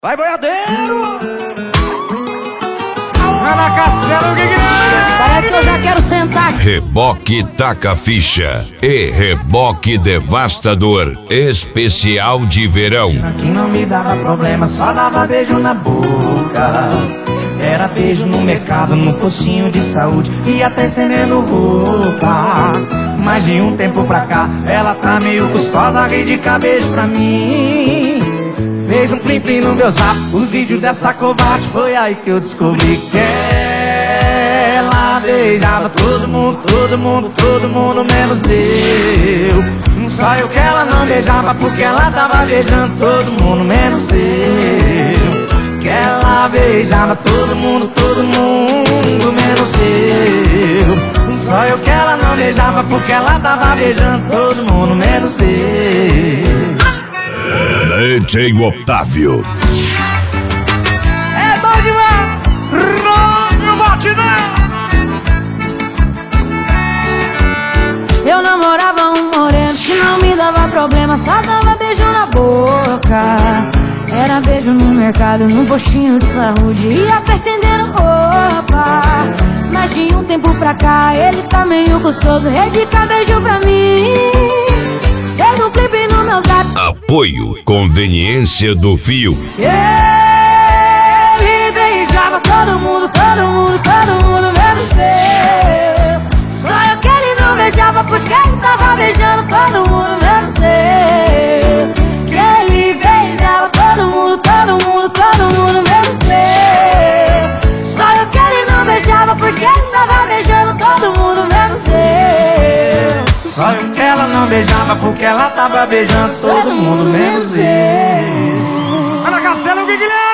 Vai, boiadeiro! Vai na Castelo, parece que eu já quero sentar. Reboque Taca Ficha e Reboque Devastador especial de verão. Que não me dava problema, só dava beijo na boca. Era beijo no mercado, no postinho de saúde e até estendendo roupa. Mas de um tempo pra cá, ela tá meio custosa, ri de beijo pra mim. Fez um plim-plim no meu zap, os vídeos dessa covarde. Foi aí que eu descobri que ela beijava todo mundo, todo mundo, todo mundo, menos eu. Só eu que ela não beijava, porque ela tava beijando todo mundo, menos eu. Que ela beijava todo mundo, menos eu. Só eu que ela não beijava, porque ela tava beijando todo mundo, menos eu. DJ Otávio. É bom demais! Não bote não! Eu namorava um moreno que não me dava problema, só dava beijo na boca. Era beijo no mercado, no postinho de saúde e até estendendo roupa. Mas de um tempo pra cá ele tá meio gostoso, dedica beijo pra mim. Fez um clipe no meu zap. Apoio Conveniência do Fio. Ele beijava todo mundo, todo mundo, todo mundo, menos eu. Só eu que ele não beijava, porque ele tava beijando todo mundo, menos eu. Que ele beijava todo mundo, todo mundo, todo mundo, menos eu. Só eu que ele não beijava, porque ele tava beijando todo mundo, menos eu. Só eu que ela não beijava, porque ela tava beijando todo mundo, menos eu. Ana Castelo, Guilherme!